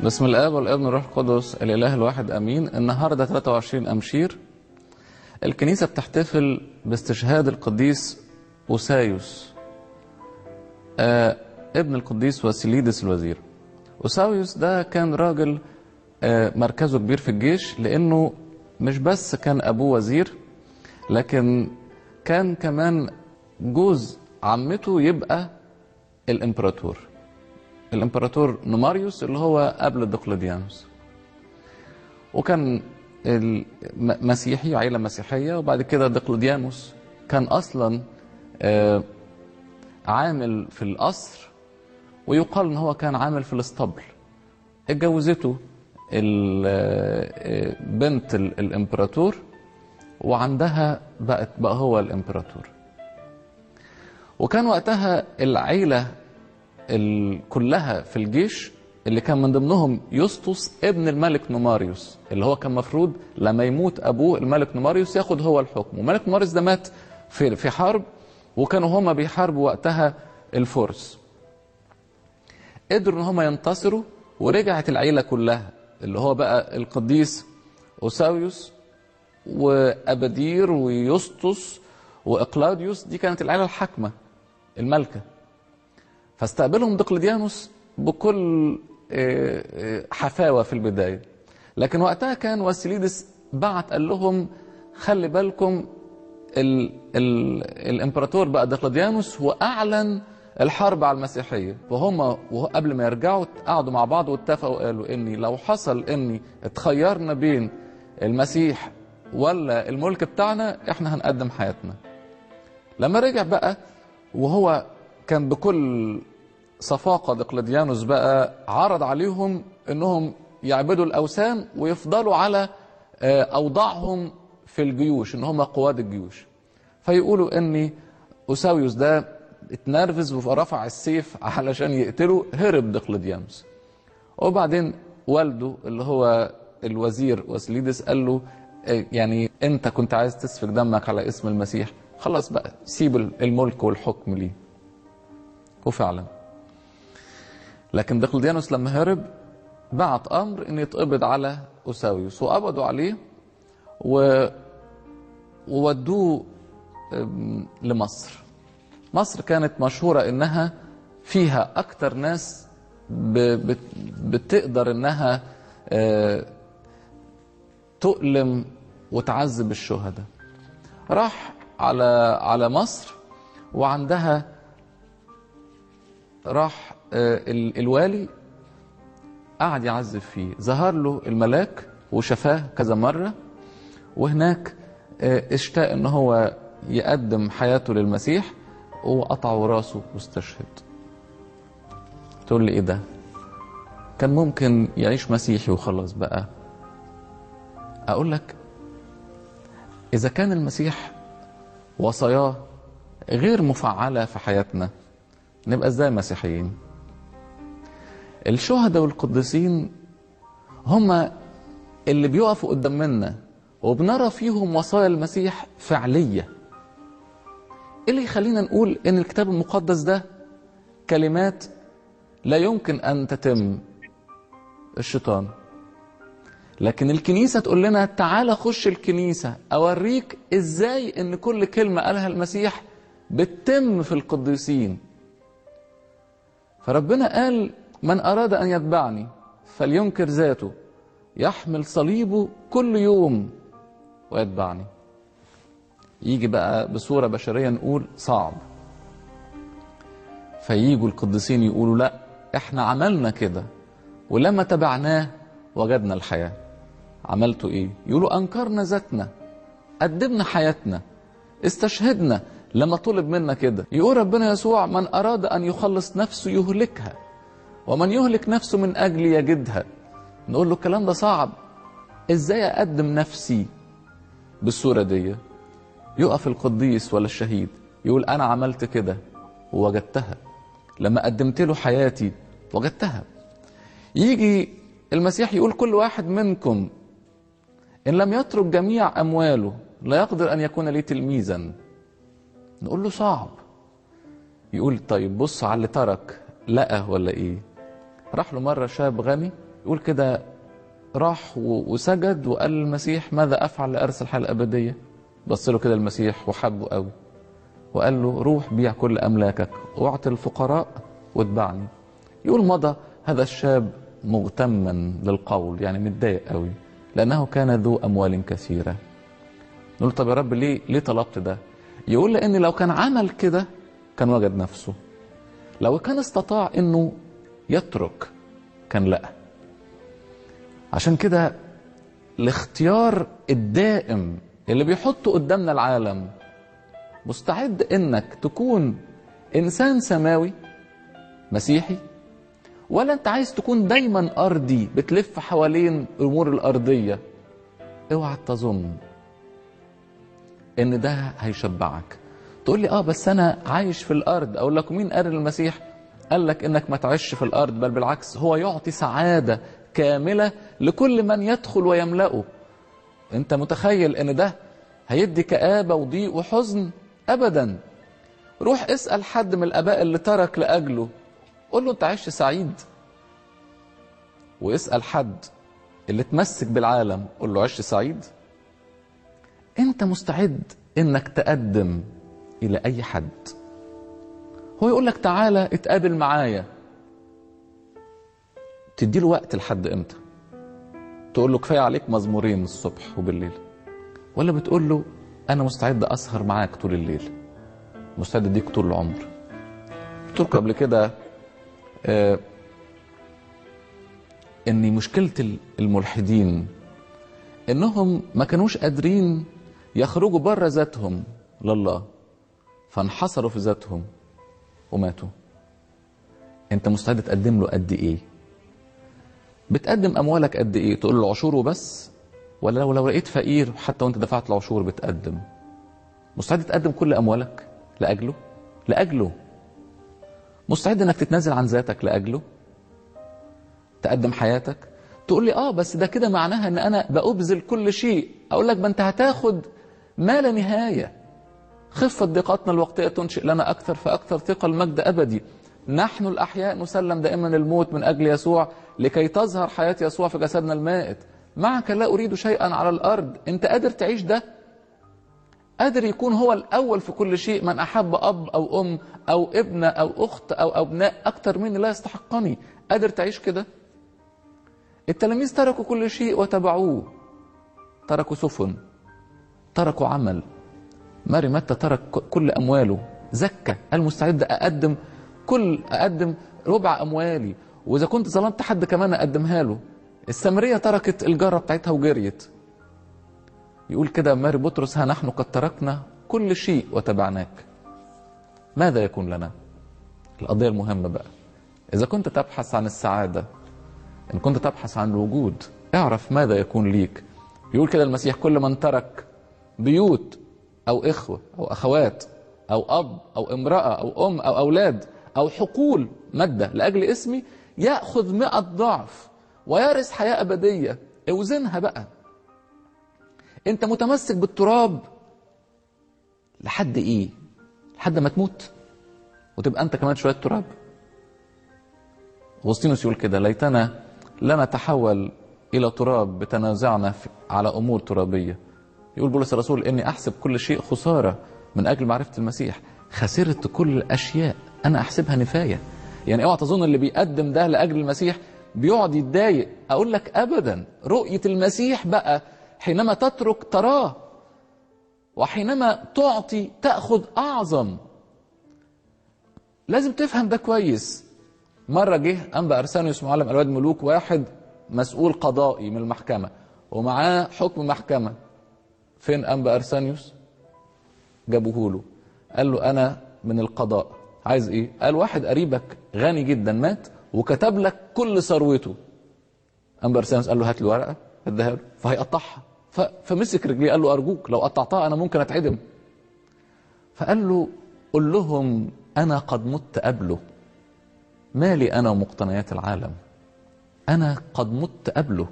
بسم الآب والابن والروح القدس الإله الواحد أمين. النهاردة 23 أمشير الكنيسة بتحتفل باستشهاد القديس أوسايوس ابن القديس واسيليدس الوزير. أوسايوس ده كان راجل مركزه كبير في الجيش، لأنه مش بس كان أبوه وزير، لكن كان كمان جوز عمته يبقى الإمبراطور نوماريوس اللي هو قبل دقلديانوس، وكان مسيحي، عائلة مسيحية. وبعد كده دقلديانوس كان أصلا عامل في القصر، ويقال ان هو كان عامل في الاسطبل. اتجوزته بنت الامبراطور، وعندها بقى هو الامبراطور. وكان وقتها العيلة كلها في الجيش، اللي كان من ضمنهم يسطس ابن الملك نوماريوس، اللي هو كان مفروض لما يموت ابوه الملك نوماريوس ياخد هو الحكم. وملك نوماريوس ده مات في حرب، وكانوا هما بيحاربوا وقتها الفرس. قدروا ان هما ينتصروا، ورجعت العيلة كلها، اللي هو بقى القديس أوساويوس وأبدير ويسطس وإقلاديوس. دي كانت العيلة الحاكمة الملكة. فاستقبلهم دقلديانوس بكل حفاوة في البداية، لكن وقتها كان واسيليدس بعت قال لهم خلي بالكم الامبراطور بقى دقلديانوس، واعلن الحرب على المسيحيه. وهم قبل ما يرجعوا قعدوا مع بعض واتفقوا، قالوا اني لو حصل اني اتخيرنا بين المسيح ولا الملك بتاعنا، احنا هنقدم حياتنا. لما رجع بقى، وهو كان بكل صفاقه دقلديانوس بقى عرض عليهم انهم يعبدوا الاوثان ويفضلوا على اوضاعهم في الجيوش، ان هم قواد الجيوش. فيقولوا ان أوساويوس ده اتنرفز ورفع السيف علشان يقتله، هرب دقلديانوس. وبعدين والده اللي هو الوزير واسيليدس قال له يعني انت كنت عايز تسفك دمك على اسم المسيح، خلاص بقى سيب الملك والحكم ليه. وفعلا، لكن دقلديانوس لما هرب بعت امر ان يتقبض على أوساويوس، وقبضوا عليه وودوه لمصر. مصر كانت مشهورة انها فيها اكتر ناس بتقدر انها تؤلم وتعذب الشهداء. راح على مصر، وعندها راح الوالي قعد يعذب فيه. ظهر له الملاك وشفاه كذا مرة، وهناك اشتاق ان هو يقدم حياته للمسيح، وقطعوا راسه واستشهد. تقول لي ايه ده؟ كان ممكن يعيش مسيحي وخلاص بقى. اقول لك، اذا كان المسيح وصاياه غير مفعلة في حياتنا، نبقى ازاي مسيحيين؟ الشهداء والقديسين هم اللي بيقفوا قدام منا وبنرى فيهم وصايا المسيح فعلية. ايه اللي يخلينا نقول ان الكتاب المقدس ده كلمات لا يمكن ان تتم؟ الشيطان. لكن الكنيسة تقول لنا تعالى خش الكنيسة اوريك ازاي ان كل كلمة قالها المسيح بتتم في القديسين. فربنا قال من اراد ان يتبعني فلينكر ذاته، يحمل صليبه كل يوم ويتبعني. يجي بقى بصورة بشرية نقول صعب، فييجوا القديسين يقولوا لا احنا عملنا كده، ولما تبعناه وجدنا الحياة. عملتوا ايه؟ يقولوا انكرنا ذاتنا، قدمنا حياتنا، استشهدنا لما طلب منا كده. يقول ربنا يسوع من اراد ان يخلص نفسه يهلكها، ومن يهلك نفسه من اجل يجدها. نقول له الكلام ده صعب، ازاي اقدم نفسي بالصورة دي؟ يقف القديس ولا الشهيد يقول انا عملت كده ووجدتها، لما قدمت له حياتي وجدتها. يجي المسيح يقول كل واحد منكم ان لم يترك جميع امواله لا يقدر ان يكون لي تلميذا. نقول له صعب. يقول طيب بص على اللي ترك، لقى ولا ايه؟ راح له مرة شاب غني يقول كده راح وسجد وقال للمسيح ماذا أفعل لأرث الحياة الأبدية؟ بص له كده المسيح وحبه قوي وقال له روح بيع كل أملاكك واعطي الفقراء واتبعني. يقول مضى هذا الشاب مغتما للقول، يعني متضايق قوي لأنه كان ذو أموال كثيرة. نقول طب يا رب ليه طلبت ده؟ يقول لأن لو كان عمل كده كان وجد نفسه، لو كان استطاع انه يترك كان لا. عشان كده الاختيار الدائم اللي بيحطه قدامنا العالم، مستعد انك تكون انسان سماوي مسيحي، ولا انت عايز تكون دايما ارضي بتلف حوالين الامور الارضية؟ اوعى تظن ان ده هيشبعك. تقول لي بس انا عايش في الارض. اقول لك مين قال المسيح قال لك انك ما تعيش في الارض؟ بل بالعكس، هو يعطي سعادة كاملة لكل من يدخل ويملأه. انت متخيل ان ده هيدي كآبة وضيق وحزن؟ ابدا. روح اسأل حد من الاباء اللي ترك لأجله، قول له انت عايش سعيد. واسأل حد اللي تمسك بالعالم، قول له عايش سعيد. انت مستعد انك تقدم الى اي حد، هو يقول لك تعالى اتقابل معايا، تديله وقت لحد امتى؟ تقول له كفايه عليك مزمورين الصبح وبالليل، ولا بتقول له انا مستعد اسهر معاك طول الليل، مستعد اديك طول العمر؟ قلت لكم قبل كده ان مشكله الملحدين انهم ما كانوش قادرين يخرجوا بره ذاتهم لله، فانحصروا في ذاتهم وماتوا. انت مستعد تقدم له قد ايه؟ بتقدم اموالك قد ايه؟ تقول له عشور وبس، ولا لو لقيت فقير حتى وانت دفعت العشور بتقدم؟ مستعد تقدم كل اموالك لاجله؟ مستعد انك تتنازل عن ذاتك لاجله؟ تقدم حياتك؟ تقول لي بس ده كده معناها ان انا بأبذل كل شيء. اقول لك انت هتاخد ما لا نهايه. خفة ضيقاتنا الوقتية تنشئ لنا أكثر فأكثر ثقل مجد أبدي. نحن الأحياء نسلم دائما الموت من أجل يسوع لكي تظهر حياة يسوع في جسدنا المائت. معك لا أريد شيئا على الأرض. أنت قادر تعيش ده؟ قادر يكون هو الأول في كل شيء؟ من أحب أب أو أم أو ابن أو أخت أو أبناء أكثر مني لا يستحقني. قادر تعيش كده؟ التلاميذ تركوا كل شيء وتبعوه، تركوا سفن، تركوا عمل. ماري متى ترك كل أمواله، زكى، قال مستعد أقدم ربع أموالي، وإذا كنت ظلمت حد كمان أقدمها له. السامرية تركت الجارة بتاعتها وجريت. يقول كده ماري بطرس ها نحن قد تركنا كل شيء وتبعناك، ماذا يكون لنا؟ القضية المهمة بقى، إذا كنت تبحث عن السعادة، إن كنت تبحث عن الوجود، اعرف ماذا يكون ليك. يقول كده المسيح كل من ترك بيوت أو إخوة أو أخوات أو أب أو امرأة أو أم أو أولاد أو حقول مادة لأجل اسمي يأخذ 100 ضعف ويرث حياة أبدية. اوزنها بقى. أنت متمسك بالتراب لحد إيه؟ لحد ما تموت وتبقى أنت كمان شوية تراب. أغسطينوس يقول كده ليتنا لا نتحول إلى تراب بتنازعنا على أمور ترابية. يقول بولس الرسول إني أحسب كل شيء خسارة من أجل معرفة المسيح، خسرت كل الأشياء أنا أحسبها نفاية. يعني اوعى تظن اللي بيقدم ده لأجل المسيح بيقعد يتضايق. أقول لك أبدا، رؤية المسيح بقى حينما تترك تراه، وحينما تعطي تأخذ أعظم. لازم تفهم ده كويس. مرة جه أنبا أرسانيوس معلم ألواد ملوك، واحد مسؤول قضائي من المحكمة ومعاه حكم محكمة. فين أنبا أرسانيوس؟ جابوه له، قال له أنا من القضاء، عايز إيه؟ قال واحد قريبك غني جدا مات وكتب لك كل ثروته. أنبا أرسانيوس قال له هات له ورقة اديها له فهيقطعها. فمسك رجليه قال له أرجوك لو قطعتها أنا ممكن أتعدم. فقال له قل لهم أنا قد مت قبله، مالي أنا ومقتنيات العالم، أنا قد مت قبله.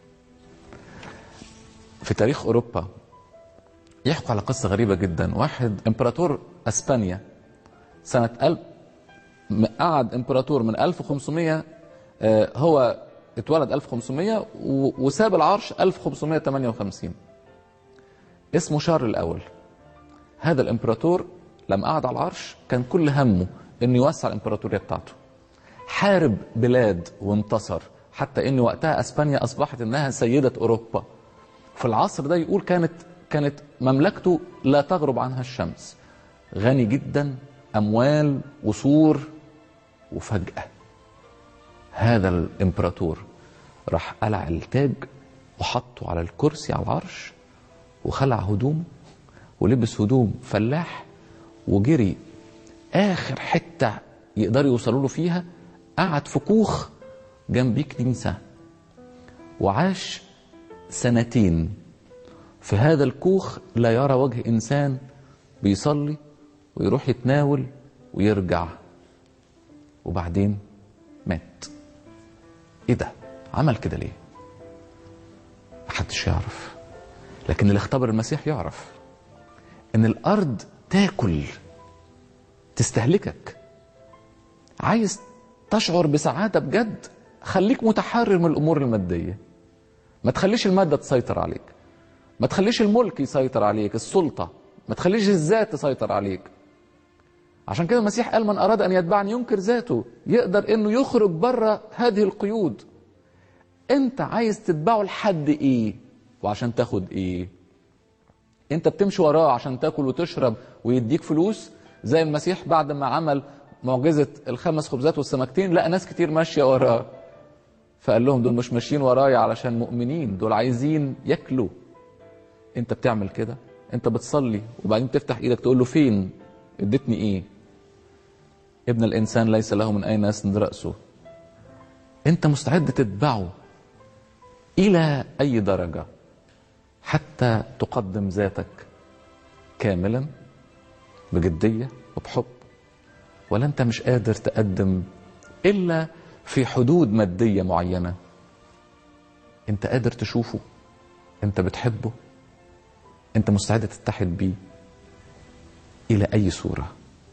في تاريخ أوروبا يحكوا على قصة غريبة جدا. واحد امبراطور أسبانيا سنة قعد امبراطور من 1500 هو اتولد 1500 وساب العرش 1558. اسمه شارل الأول. هذا الإمبراطور لما قعد على العرش كان كل همه إنه يوسع الإمبراطورية بتاعته. حارب بلاد وانتصر، حتى إن وقتها أسبانيا أصبحت إنها سيدة أوروبا. في العصر ده يقول كانت مملكته لا تغرب عنها الشمس. غني جدا، أموال، وسور. وفجأة هذا الإمبراطور راح قلع التاج وحطه على الكرسي على العرش، وخلع هدوم ولبس هدوم فلاح، وجري آخر حتة يقدروا يوصلوا له فيها. قعد في كوخ جنبيه كنيسة، وعاش 2 في هذا الكوخ، لا يرى وجه إنسان، بيصلي ويروح يتناول ويرجع. وبعدين مات. ايه ده؟ عمل كده ليه؟ محدش يعرف. لكن اللي اختبر المسيح يعرف ان الارض تاكل تستهلكك. عايز تشعر بسعادة بجد؟ خليك متحرر من الامور المادية. ما تخليش المادة تسيطر عليك، ما تخليش الملك يسيطر عليك، السلطة، ما تخليش الذات تسيطر عليك. عشان كده المسيح قال من أراد أن يتبعني ينكر ذاته، يقدر إنه يخرج بره هذه القيود. أنت عايز تتبعه لحد إيه؟ وعشان تاخد إيه؟ أنت بتمشي وراه عشان تاكل وتشرب ويديك فلوس؟ زي المسيح بعد ما عمل معجزة ال5 خبزات والسمكتين لقى ناس كتير ماشية وراه، فقال لهم دول مش ماشيين ورايا علشان مؤمنين، دول عايزين ياكلوا. أنت بتعمل كده؟ أنت بتصلي وبعدين تفتح إيدك تقول له فين؟ اديتني إيه؟ ابن الإنسان ليس له من أين يسند رأسه. أنت مستعد تتبعه إلى أي درجة حتى تقدم ذاتك كاملا بجدية وبحب؟ ولا أنت مش قادر تقدم إلا في حدود مادية معينة؟ أنت قادر تشوفه؟ أنت بتحبه؟ أنت مستعد تتحد بيه إلى أي صورة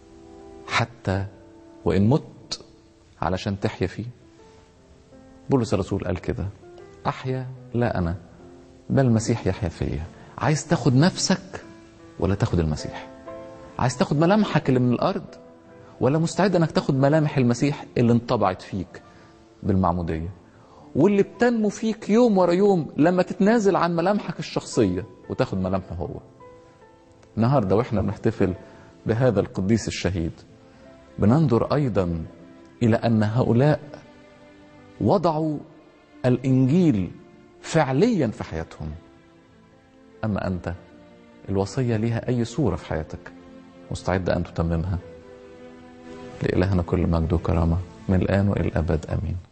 حتى وإن مت علشان تحيا فيه؟ بولس الرسول قال كده: أحيا لا أنا بل المسيح يحيا فيا. عايز تاخد نفسك ولا تاخد المسيح؟ عايز تاخد ملامحك اللي من الأرض ولا مستعد أنك تاخد ملامح المسيح اللي انطبعت فيك بالمعمودية واللي بتنمو فيك يوم ورا يوم لما تتنازل عن ملامحك الشخصية وتاخد ملامحه هو؟ النهاردة وإحنا بنحتفل بهذا القديس الشهيد بننظر أيضا إلى أن هؤلاء وضعوا الإنجيل فعليا في حياتهم. أما أنت الوصية لها أي صورة في حياتك مستعد أن تتممها؟ لإلهنا كل مجد وكرامة من الآن وإلى الأبد، آمين.